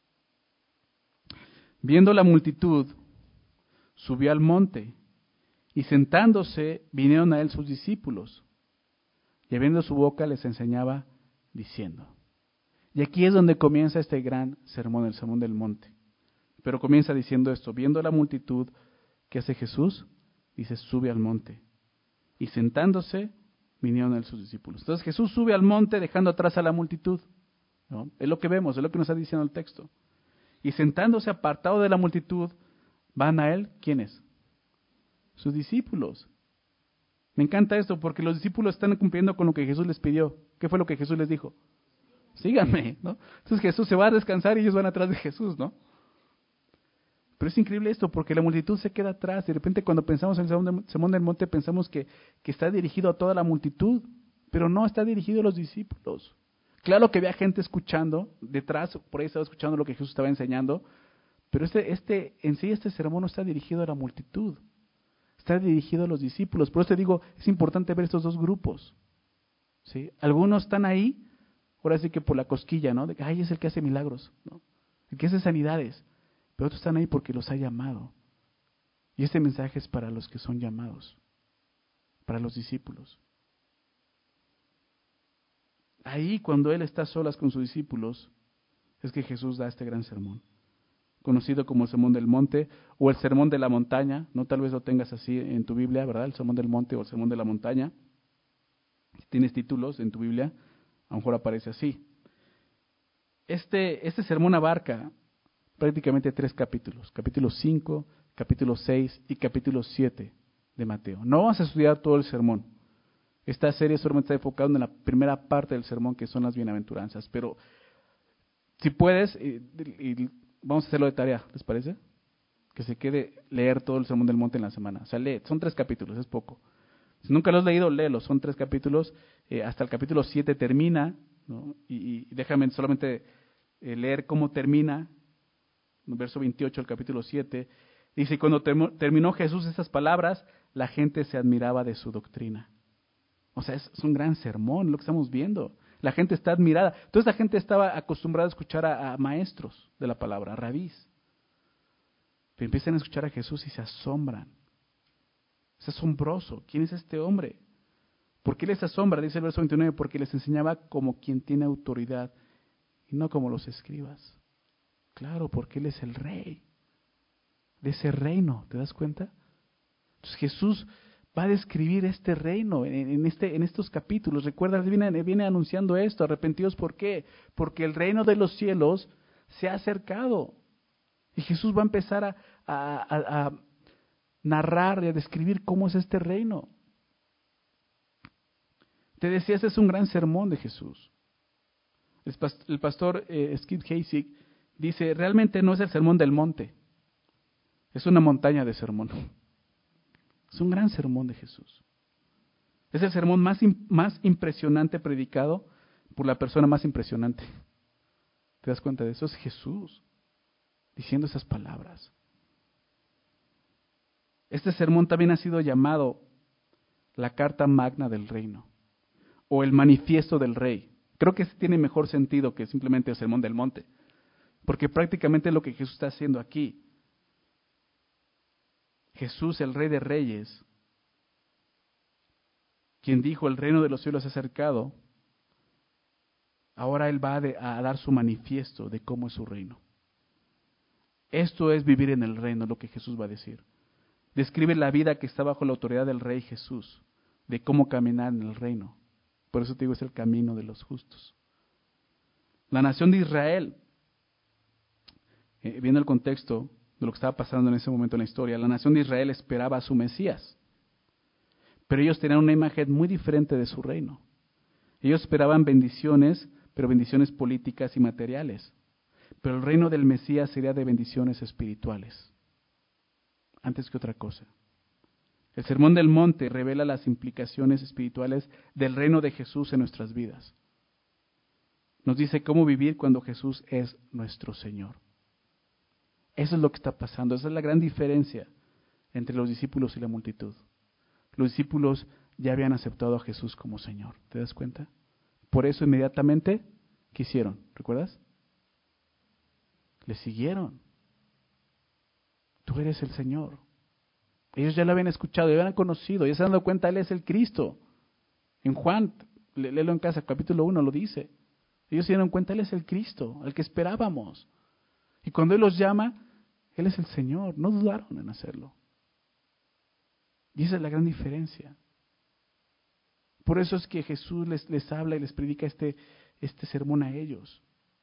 Viendo la multitud, subió al monte, y sentándose, vinieron a él sus discípulos. y abriendo su boca les enseñaba diciendo. Y aquí es donde comienza este gran sermón, el sermón del monte. Pero comienza diciendo esto: viendo la multitud, ¿qué hace Jesús? Dice, sube al monte. Y sentándose, vinieron a él sus discípulos. Entonces Jesús sube al monte dejando atrás a la multitud, ¿no? Es lo que vemos, es lo que nos está diciendo el texto. Y sentándose apartado de la multitud, van a él, ¿quiénes? Sus discípulos. Me encanta esto porque los discípulos están cumpliendo con lo que Jesús les pidió. ¿Qué fue lo que Jesús les dijo? Síganme, ¿no? Entonces Jesús se va a descansar y ellos van atrás de Jesús, ¿no? Pero es increíble esto porque la multitud se queda atrás. De repente cuando pensamos en el sermón del monte pensamos que está dirigido a toda la multitud, pero no, está dirigido a los discípulos. Claro que había gente escuchando detrás, por ahí estaba escuchando lo que Jesús estaba enseñando, pero en sí este sermón no está dirigido a la multitud, está dirigido a los discípulos. Por eso te digo, es importante ver estos dos grupos, ¿sí? Algunos están ahí, ahora sí que por la cosquilla, ¿no? De que, ay, es el que hace milagros, ¿no? El que hace sanidades. Pero otros están ahí porque los ha llamado. Y este mensaje es para los que son llamados, para los discípulos. Ahí, cuando Él está a solas con sus discípulos, es que Jesús da este gran sermón, conocido como el Sermón del Monte o el Sermón de la Montaña. No, tal vez lo tengas así en tu Biblia, ¿verdad? El Sermón del Monte o el Sermón de la Montaña. Si tienes títulos en tu Biblia, a lo mejor aparece así. Este sermón abarca prácticamente 3 capítulos, capítulo 5, capítulo 6 y capítulo 7 de Mateo. No vamos a estudiar todo el sermón. Esta serie solamente está enfocada en la primera parte del sermón, que son las bienaventuranzas. Pero si puedes, y vamos a hacerlo de tarea, ¿les parece? Que se quede leer todo el sermón del monte en la semana. O sea, lee, son 3 capítulos, es poco. Si nunca lo has leído, léelo, son 3 capítulos. Hasta el capítulo 7 termina, ¿no? Y déjame solamente leer cómo termina. Verso 28 del capítulo 7, dice, cuando terminó Jesús estas palabras, la gente se admiraba de su doctrina. O sea, es un gran sermón lo que estamos viendo. La gente está admirada. Toda esta gente estaba acostumbrada a escuchar a maestros de la palabra, a rabís. Pero empiezan a escuchar a Jesús y se asombran. Es asombroso. ¿Quién es este hombre? ¿Por qué les asombra? Dice el verso 29, porque les enseñaba como quien tiene autoridad y no como los escribas. Claro, porque Él es el rey de ese reino, ¿te das cuenta? Entonces Jesús va a describir este reino en estos capítulos. Recuerda, viene anunciando esto, arrepentidos, ¿por qué? Porque el reino de los cielos se ha acercado. Y Jesús va a empezar a narrar y a describir cómo es este reino. Te decía, este es un gran sermón de Jesús. El pastor Skip Hayzig dice, realmente no es el sermón del monte, es una montaña de sermón. Es un gran sermón de Jesús. Es el sermón más impresionante predicado por la persona más impresionante. ¿Te das cuenta de eso? Es Jesús diciendo esas palabras. Este sermón también ha sido llamado la carta magna del reino o el manifiesto del rey. Creo que tiene mejor sentido que simplemente el sermón del monte, porque prácticamente es lo que Jesús está haciendo aquí. Jesús, el Rey de Reyes, quien dijo el reino de los cielos se ha acercado, ahora Él va a dar su manifiesto de cómo es su reino. Esto es vivir en el reino, lo que Jesús va a decir. Describe la vida que está bajo la autoridad del Rey Jesús, de cómo caminar en el reino. Por eso te digo, es el camino de los justos. La nación de Israel, viendo el contexto de lo que estaba pasando en ese momento en la historia, la nación de Israel esperaba a su Mesías, pero ellos tenían una imagen muy diferente de su reino. Ellos esperaban bendiciones, pero bendiciones políticas y materiales. Pero el reino del Mesías sería de bendiciones espirituales, antes que otra cosa. El Sermón del Monte revela las implicaciones espirituales del reino de Jesús en nuestras vidas. Nos dice cómo vivir cuando Jesús es nuestro Señor. Eso es lo que está pasando. Esa es la gran diferencia entre los discípulos y la multitud. Los discípulos ya habían aceptado a Jesús como Señor. ¿Te das cuenta? Por eso inmediatamente, ¿qué hicieron? ¿Recuerdas? Le siguieron. Tú eres el Señor. Ellos ya lo habían escuchado, ya lo habían conocido, ya se han dado cuenta, Él es el Cristo. En Juan Léelo en casa, capítulo 1 lo dice. Ellos se dieron cuenta, Él es el Cristo, el que esperábamos. Y cuando Él los llama, Él es el Señor. No dudaron en hacerlo. Y esa es la gran diferencia. Por eso es que Jesús les habla y les predica este sermón a ellos.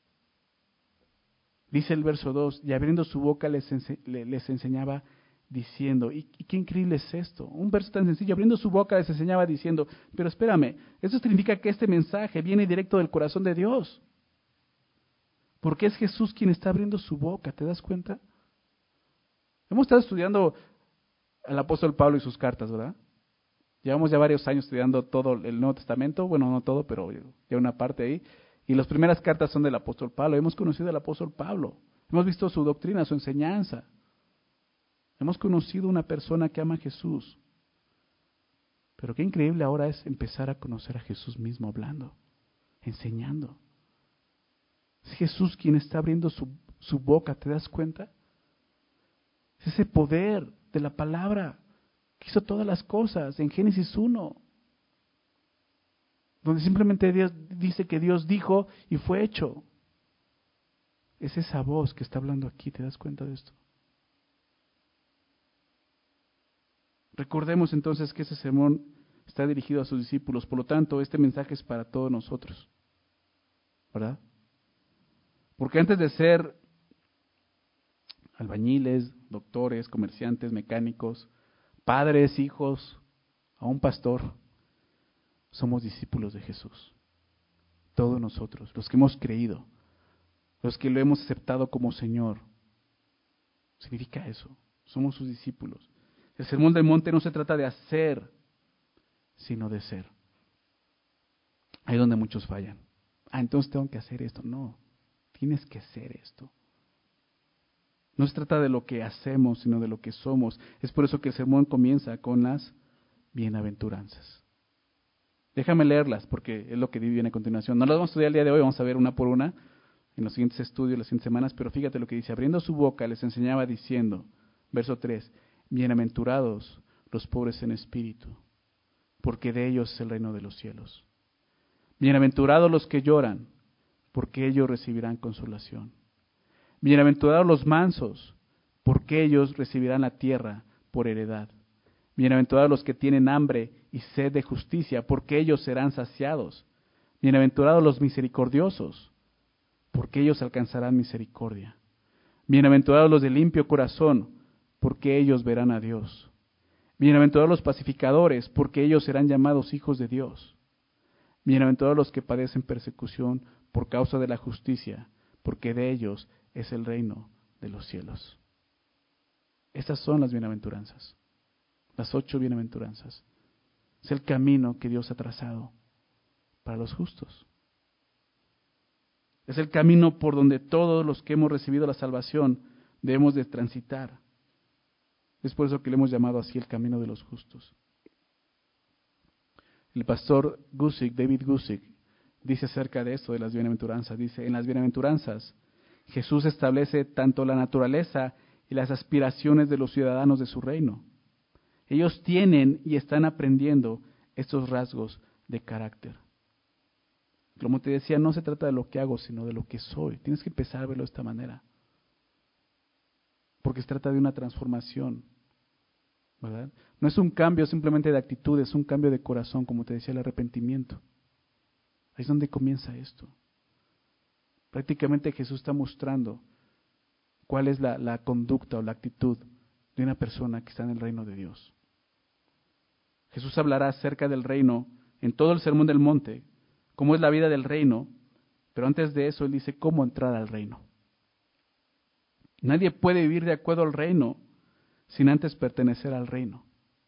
Dice el verso 2, y abriendo su boca les enseñaba diciendo, y qué increíble es esto, un verso tan sencillo, abriendo su boca les enseñaba diciendo, pero espérame, eso significa que este mensaje viene directo del corazón de Dios, porque es Jesús quien está abriendo su boca, ¿te das cuenta? Hemos estado estudiando al apóstol Pablo y sus cartas, ¿verdad? Llevamos ya varios años estudiando todo el Nuevo Testamento, bueno, no todo, pero ya una parte ahí, y las primeras cartas son del apóstol Pablo, hemos conocido al apóstol Pablo, hemos visto su doctrina, su enseñanza. Hemos conocido una persona que ama a Jesús. Pero qué increíble ahora es empezar a conocer a Jesús mismo hablando, enseñando. Es Jesús quien está abriendo su boca, ¿te das cuenta? Es ese poder de la palabra que hizo todas las cosas en Génesis 1. Donde simplemente Dios dice que Dios dijo y fue hecho. Es esa voz que está hablando aquí, ¿te das cuenta de esto? Recordemos entonces que ese sermón está dirigido a sus discípulos, por lo tanto, este mensaje es para todos nosotros, ¿verdad? Porque antes de ser albañiles, doctores, comerciantes, mecánicos, padres, hijos, a un pastor, somos discípulos de Jesús. Todos nosotros, los que hemos creído, los que lo hemos aceptado como Señor. Significa eso, somos sus discípulos. El sermón del monte no se trata de hacer, sino de ser. Ahí es donde muchos fallan. Entonces tengo que hacer esto. No, tienes que ser esto. No se trata de lo que hacemos, sino de lo que somos. Es por eso que el sermón comienza con las bienaventuranzas. Déjame leerlas, porque es lo que viene a continuación. No las vamos a estudiar el día de hoy, vamos a ver una por una en los siguientes estudios, las siguientes semanas, pero fíjate lo que dice. Abriendo su boca les enseñaba diciendo, verso 3, bienaventurados los pobres en espíritu, porque de ellos es el reino de los cielos. Bienaventurados los que lloran, porque ellos recibirán consolación. Bienaventurados los mansos, porque ellos recibirán la tierra por heredad. Bienaventurados los que tienen hambre y sed de justicia, porque ellos serán saciados. Bienaventurados los misericordiosos, porque ellos alcanzarán misericordia. Bienaventurados los de limpio corazón, porque ellos verán a Dios. Bienaventurados los pacificadores, porque ellos serán llamados hijos de Dios. Bienaventurados los que padecen persecución por causa de la justicia, porque de ellos es el reino de los cielos. Estas son las bienaventuranzas, las 8 bienaventuranzas. Es el camino que Dios ha trazado para los justos. Es el camino por donde todos los que hemos recibido la salvación debemos de transitar. Es por eso que le hemos llamado así el camino de los justos. El pastor David Guzik, dice acerca de esto, de las bienaventuranzas, dice, en las bienaventuranzas Jesús establece tanto la naturaleza y las aspiraciones de los ciudadanos de su reino. Ellos tienen y están aprendiendo estos rasgos de carácter. Como te decía, no se trata de lo que hago, sino de lo que soy. Tienes que empezar a verlo de esta manera. Porque se trata de una transformación, ¿verdad? No es un cambio simplemente de actitud, es un cambio de corazón, como te decía, el arrepentimiento. Ahí es donde comienza esto. Prácticamente Jesús está mostrando cuál es la conducta o la actitud de una persona que está en el reino de Dios. Jesús hablará acerca del reino en todo el Sermón del Monte, cómo es la vida del reino, pero antes de eso Él dice cómo entrar al reino. Nadie puede vivir de acuerdo al reino sin antes pertenecer al reino.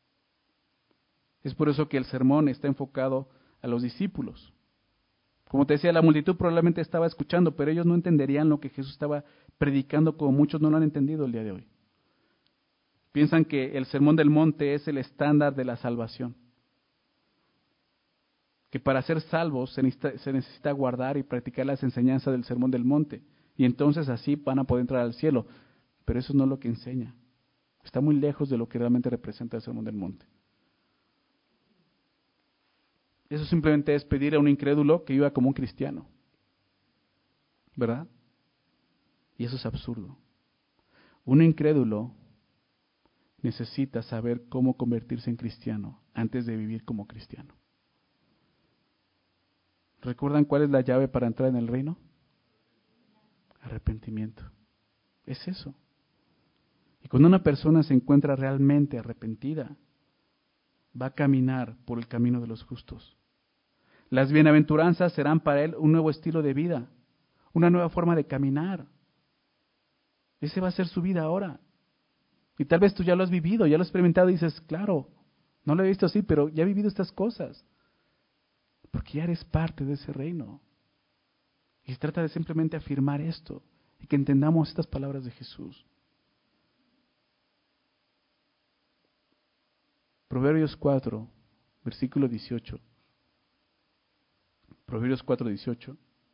Es por eso que el sermón está enfocado a los discípulos. Como te decía, la multitud probablemente estaba escuchando, pero ellos no entenderían lo que Jesús estaba predicando, como muchos no lo han entendido el día de hoy. Piensan que el sermón del monte es el estándar de la salvación. Que para ser salvos se necesita guardar y practicar las enseñanzas del sermón del monte. Y entonces así van a poder entrar al cielo. Pero eso no es lo que enseña. Está muy lejos de lo que realmente representa el sermón del monte. Eso simplemente es pedir a un incrédulo que viva como un cristiano. ¿Verdad? Y eso es absurdo. Un incrédulo necesita saber cómo convertirse en cristiano antes de vivir como cristiano. ¿Recuerdan cuál es la llave para entrar en el reino? Arrepentimiento. Es eso. Y cuando una persona se encuentra realmente arrepentida, va a caminar por el camino de los justos. Las bienaventuranzas serán para él un nuevo estilo de vida, una nueva forma de caminar. Ese va a ser su vida ahora. Y tal vez tú ya lo has vivido, ya lo has experimentado y dices, claro, no lo he visto así, pero ya he vivido estas cosas. Porque ya eres parte de ese reino. Y se trata de simplemente afirmar esto y que entendamos estas palabras de Jesús. Proverbios 4, versículo 18. Proverbios 4, 18.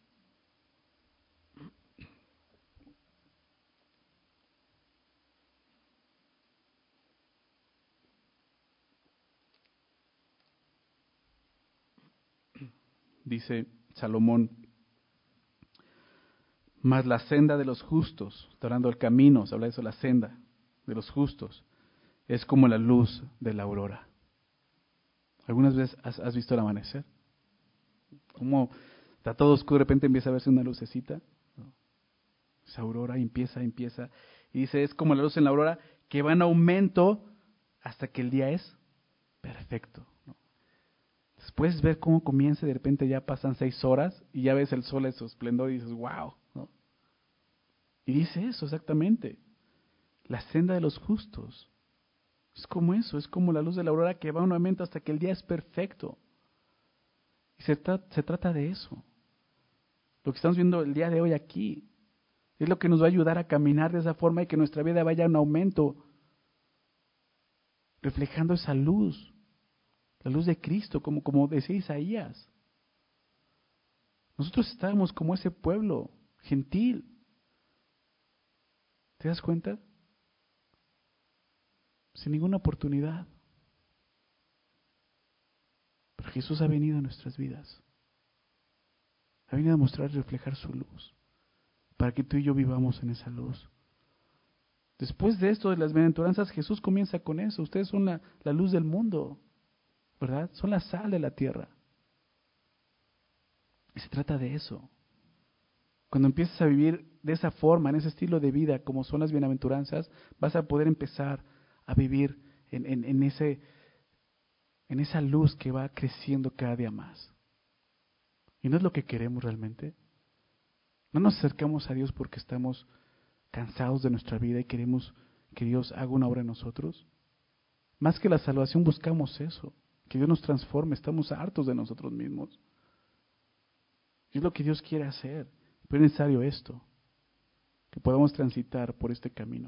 Dice Salomón, mas la senda de los justos, está hablando del camino, se habla de eso, la senda de los justos, es como la luz de la aurora. ¿Algunas veces has visto el amanecer? Como está todo oscuro, de repente empieza a verse una lucecita. Esa aurora empieza. Y dice, es como la luz en la aurora que va en aumento hasta que el día es perfecto. Entonces puedes ver cómo comienza, de repente ya pasan 6 horas y ya ves el sol en su esplendor y dices, wow. ¿No? Y dice eso exactamente. La senda de los justos. Es como eso, es como la luz de la aurora que va en aumento hasta que el día es perfecto. Y se trata de eso. Lo que estamos viendo el día de hoy aquí es lo que nos va a ayudar a caminar de esa forma y que nuestra vida vaya en aumento, reflejando esa luz, la luz de Cristo, como decía Isaías. Nosotros estábamos como ese pueblo gentil. ¿Te das cuenta? Sin ninguna oportunidad. Pero Jesús ha venido a nuestras vidas. Ha venido a mostrar y reflejar su luz, para que tú y yo vivamos en esa luz. Después de esto, de las bienaventuranzas, Jesús comienza con eso. Ustedes son la luz del mundo, ¿verdad? Son la sal de la tierra. Y se trata de eso. Cuando empiezas a vivir de esa forma, en ese estilo de vida, como son las bienaventuranzas, vas a poder empezar a vivir en esa luz que va creciendo cada día más. ¿Y no es lo que queremos realmente? ¿No nos acercamos a Dios porque estamos cansados de nuestra vida y queremos que Dios haga una obra en nosotros? Más que la salvación buscamos eso, que Dios nos transforme, estamos hartos de nosotros mismos. Y es lo que Dios quiere hacer, pero es necesario esto, que podamos transitar por este camino.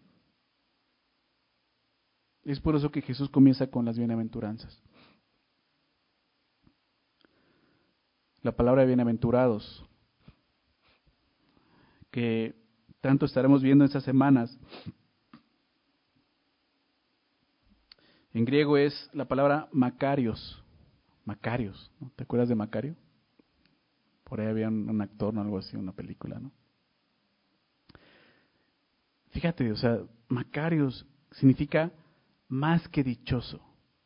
Es por eso que Jesús comienza con las bienaventuranzas. La palabra bienaventurados, que tanto estaremos viendo estas semanas, en griego es la palabra Macarios. Macarios, ¿no? ¿Te acuerdas de Macario? Por ahí había un actor, ¿no? Algo así, una película, ¿no? Fíjate, o sea, Macarios significa más que dichoso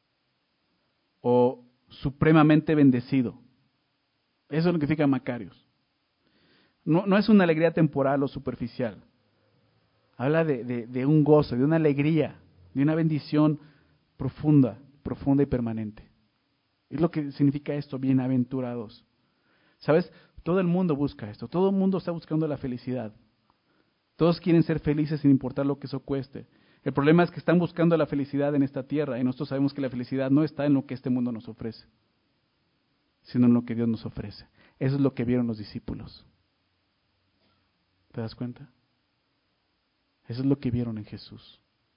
o supremamente bendecido. Eso es lo que significa Macarios. No es una alegría temporal o superficial. Habla de un gozo, de una alegría, de una bendición profunda y permanente. Es lo que significa esto, bienaventurados. ¿Sabes? Todo el mundo busca esto, todo el mundo está buscando la felicidad. Todos quieren ser felices sin importar lo que eso cueste. El problema es que están buscando la felicidad en esta tierra y nosotros sabemos que la felicidad no está en lo que este mundo nos ofrece, sino en lo que Dios nos ofrece. Eso es lo que vieron los discípulos. ¿Te das cuenta? Eso es lo que vieron en Jesús.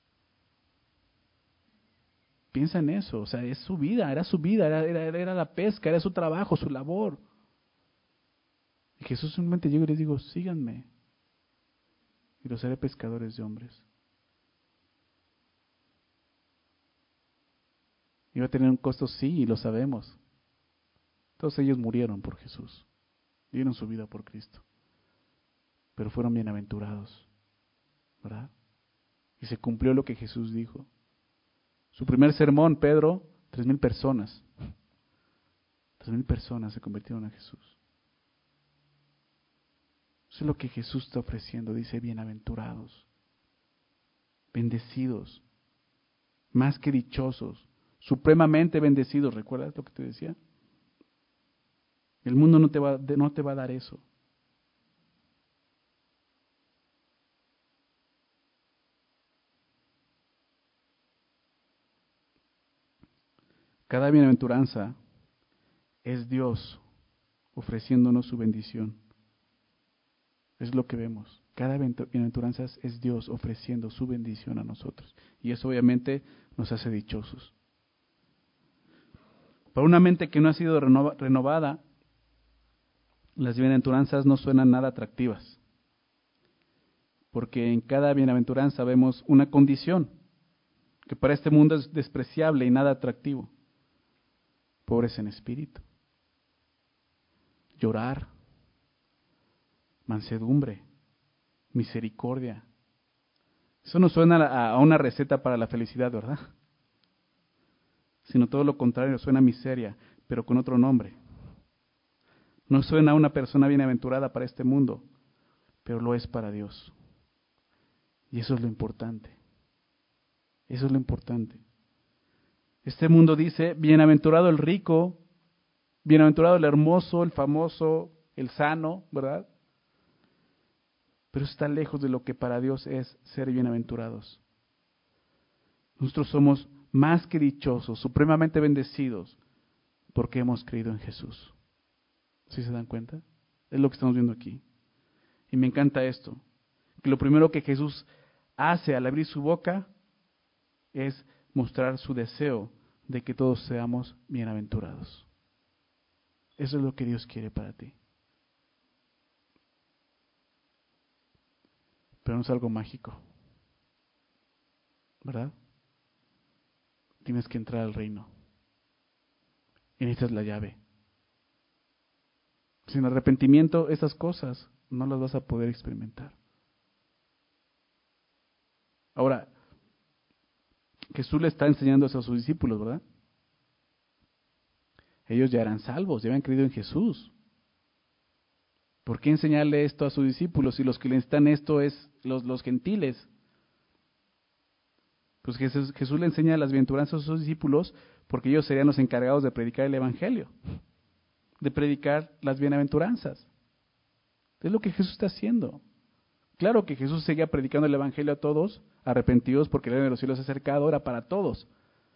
Piensa en eso, o sea, es su vida, era la pesca, era su trabajo, su labor. Y Jesús simplemente llega y les digo, síganme, y los haré pescadores de hombres. Iba a tener un costo, sí, y lo sabemos. Todos ellos murieron por Jesús, dieron su vida por Cristo, pero fueron bienaventurados, ¿verdad? Y se cumplió lo que Jesús dijo. Su primer sermón, Pedro, 3,000 personas. 3,000 personas se convirtieron a Jesús. Eso es lo que Jesús está ofreciendo. Dice, bienaventurados, bendecidos, más que dichosos, supremamente bendecidos. ¿Recuerdas lo que te decía? El mundo no te va a dar eso. Cada bienaventuranza es Dios ofreciéndonos su bendición. Es lo que vemos. Cada bienaventuranza es Dios ofreciendo su bendición a nosotros. Y eso obviamente nos hace dichosos. Para una mente que no ha sido renovada, las bienaventuranzas no suenan nada atractivas. Porque en cada bienaventuranza vemos una condición que para este mundo es despreciable y nada atractivo. Pobres en espíritu, llorar, mansedumbre, misericordia. Eso no suena a una receta para la felicidad, ¿verdad? Sino todo lo contrario, suena a miseria, pero con otro nombre. No suena a una persona bienaventurada para este mundo, pero lo es para Dios. Y eso es lo importante. Eso es lo importante. Este mundo dice, bienaventurado el rico, bienaventurado el hermoso, el famoso, el sano, ¿verdad? Pero está lejos de lo que para Dios es ser bienaventurados. Nosotros somos más que dichosos, supremamente bendecidos, porque hemos creído en Jesús. ¿Sí se dan cuenta? Es lo que estamos viendo aquí. Y me encanta esto, que lo primero que Jesús hace al abrir su boca es mostrar su deseo de que todos seamos bienaventurados. Eso es lo que Dios quiere para ti. Pero no es algo mágico, ¿verdad? Tienes que entrar al reino. Y necesitas la llave. Sin arrepentimiento, esas cosas no las vas a poder experimentar. Ahora, Jesús le está enseñando eso a sus discípulos, ¿verdad? Ellos ya eran salvos, ya habían creído en Jesús. ¿Por qué enseñarle esto a sus discípulos si los que le necesitan esto es los gentiles? Pues Jesús le enseña las bienaventuranzas a sus discípulos porque ellos serían los encargados de predicar el Evangelio, de predicar las bienaventuranzas. Es lo que Jesús está haciendo. Claro que Jesús seguía predicando el Evangelio a todos, arrepentidos porque el reino de los cielos se ha acercado, era para todos.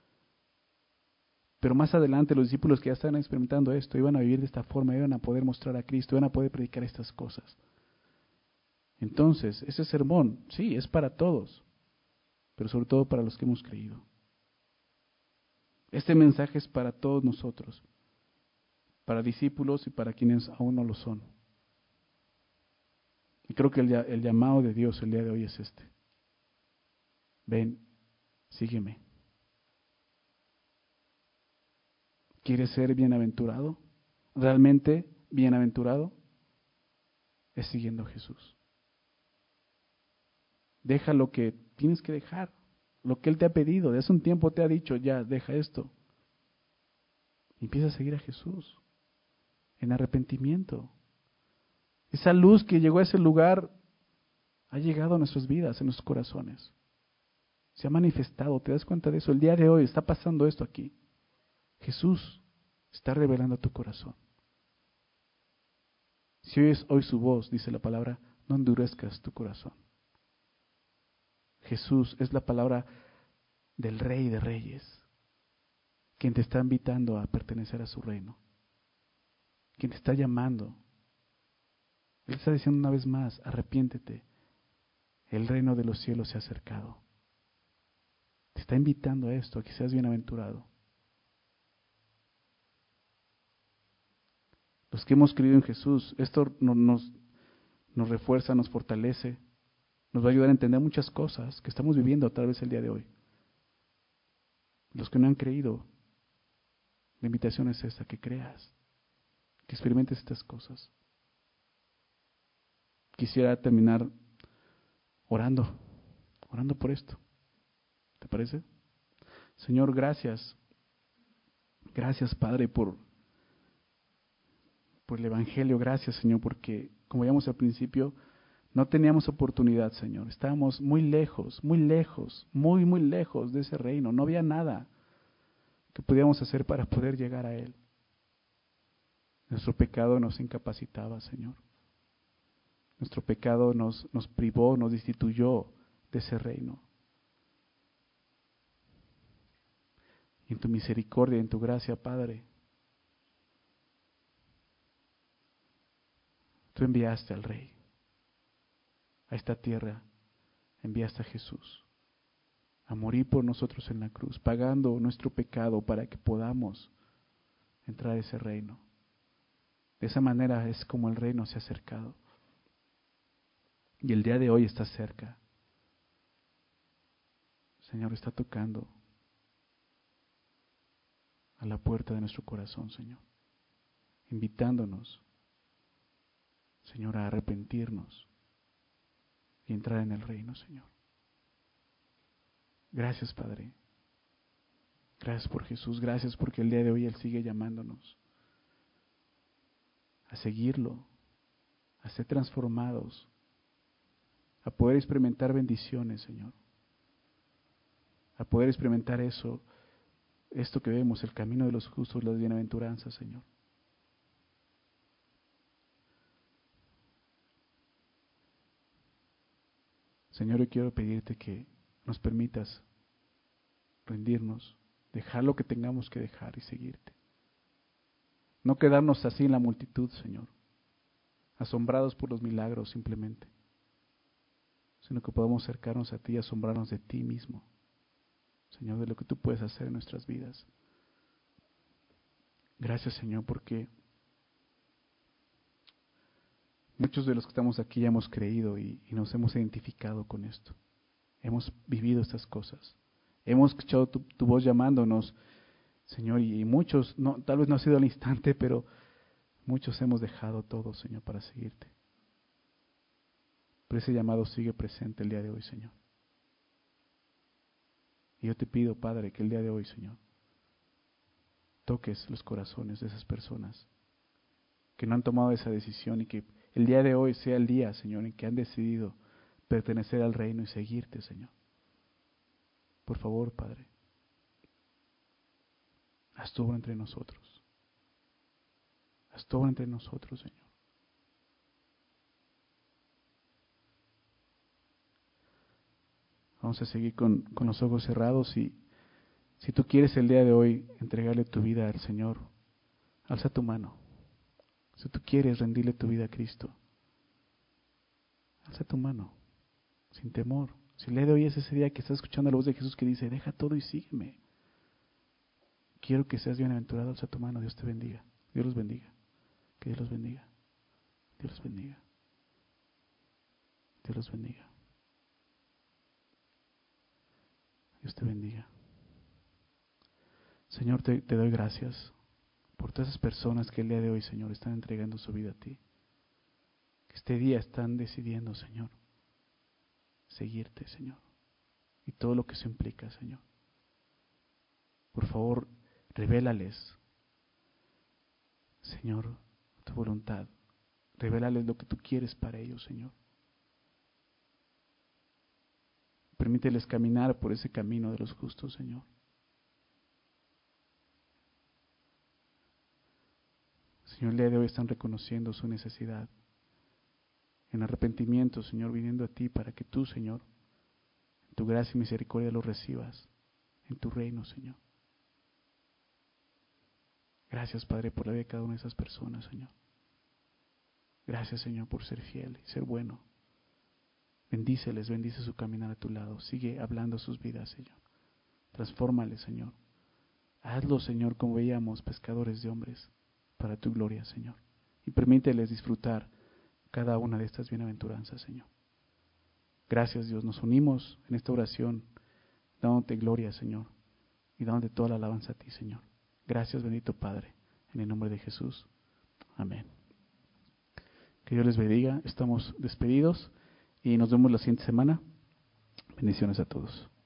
Pero más adelante los discípulos que ya estaban experimentando esto, iban a vivir de esta forma, iban a poder mostrar a Cristo, iban a poder predicar estas cosas. Entonces, ese sermón, sí, es para todos, pero sobre todo para los que hemos creído. Este mensaje es para todos nosotros, para discípulos y para quienes aún no lo son. Y creo que el llamado de Dios el día de hoy es este. Ven, sígueme. ¿Quieres ser bienaventurado? ¿Realmente bienaventurado? Es siguiendo a Jesús. Deja lo que tienes que dejar, lo que Él te ha pedido. De hace un tiempo te ha dicho, ya, deja esto. Y empieza a seguir a Jesús en arrepentimiento. Esa luz que llegó a ese lugar ha llegado a nuestras vidas, en nuestros corazones. Se ha manifestado, ¿te das cuenta de eso? El día de hoy está pasando esto aquí. Jesús está revelando a tu corazón. Si oyes hoy su voz, dice la palabra, no endurezcas tu corazón. Jesús es la palabra del Rey de Reyes, quien te está invitando a pertenecer a su reino, quien te está llamando. Él está diciendo una vez más, arrepiéntete, el reino de los cielos se ha acercado. Te está invitando a esto, a que seas bienaventurado. Los que hemos creído en Jesús, esto nos refuerza, nos fortalece, nos va a ayudar a entender muchas cosas que estamos viviendo tal vez el día de hoy. Los que no han creído, la invitación es esta, que creas, que experimentes estas cosas. Quisiera terminar orando por esto. ¿Te parece? Señor, gracias. Gracias, Padre, por el Evangelio. Gracias, Señor, porque, como veíamos al principio, no teníamos oportunidad, Señor. Estábamos muy lejos, muy lejos de ese reino. No había nada que pudiéramos hacer para poder llegar a Él. Nuestro pecado nos incapacitaba, Señor. Nuestro pecado nos privó, nos destituyó de ese reino. Y en tu misericordia, en tu gracia, Padre, tú enviaste al Rey a esta tierra, enviaste a Jesús a morir por nosotros en la cruz, pagando nuestro pecado para que podamos entrar a ese reino. De esa manera es como el reino se ha acercado. Y el día de hoy está cerca. Señor, está tocando a la puerta de nuestro corazón, Señor, invitándonos, Señor, a arrepentirnos y entrar en el reino, Señor. Gracias, Padre. Gracias por Jesús. Gracias porque el día de hoy Él sigue llamándonos a seguirlo, a ser transformados, a poder experimentar bendiciones, Señor. A poder experimentar esto que vemos, el camino de los justos, las bienaventuranzas, Señor. Señor, yo quiero pedirte que nos permitas rendirnos, dejar lo que tengamos que dejar y seguirte. No quedarnos así en la multitud, Señor, asombrados por los milagros simplemente, sino que podamos acercarnos a ti y asombrarnos de ti mismo, Señor, de lo que tú puedes hacer en nuestras vidas. Gracias, Señor, porque muchos de los que estamos aquí ya hemos creído y nos hemos identificado con esto. Hemos vivido estas cosas. Hemos escuchado tu voz llamándonos, Señor, y muchos, no, tal vez no ha sido al instante, pero muchos hemos dejado todo, Señor, para seguirte. Pero ese llamado sigue presente el día de hoy, Señor. Y yo te pido, Padre, que el día de hoy, Señor, toques los corazones de esas personas que no han tomado esa decisión y que el día de hoy sea el día, Señor, en que han decidido pertenecer al reino y seguirte, Señor. Por favor, Padre, haz tu obra entre nosotros. Haz tu obra entre nosotros, Señor. Vamos a seguir con los ojos cerrados y si tú quieres el día de hoy entregarle tu vida al Señor, alza tu mano. Si tú quieres rendirle tu vida a Cristo, alza tu mano, sin temor. Si el día de hoy es ese día que estás escuchando la voz de Jesús que dice, deja todo y sígueme. Quiero que seas bienaventurado, alza tu mano, Dios te bendiga. Dios los bendiga. Que Dios los bendiga. Dios los bendiga. Dios los bendiga. Dios te bendiga. Señor, te doy gracias por todas esas personas que el día de hoy, Señor, están entregando su vida a ti. Que este día están decidiendo, Señor, seguirte, Señor. Y todo lo que eso implica, Señor. Por favor, revélales, Señor, tu voluntad. Revélales lo que tú quieres para ellos, Señor. Permíteles caminar por ese camino de los justos, Señor. Señor, el día de hoy están reconociendo su necesidad. En arrepentimiento, Señor, viniendo a ti para que tú, Señor, en tu gracia y misericordia los recibas en tu reino, Señor. Gracias, Padre, por la vida de cada una de esas personas, Señor. Gracias, Señor, por ser fiel y ser bueno. Bendíceles, bendice su caminar a tu lado. Sigue hablando sus vidas, Señor. Transfórmales, Señor. Hazlos, Señor, como veíamos, pescadores de hombres, para tu gloria, Señor. Y permíteles disfrutar cada una de estas bienaventuranzas, Señor. Gracias, Dios. Nos unimos en esta oración, dándote gloria, Señor, y dándote toda la alabanza a ti, Señor. Gracias, bendito Padre, en el nombre de Jesús. Amén. Que Dios les bendiga. Estamos despedidos y nos vemos la siguiente semana. Bendiciones a todos.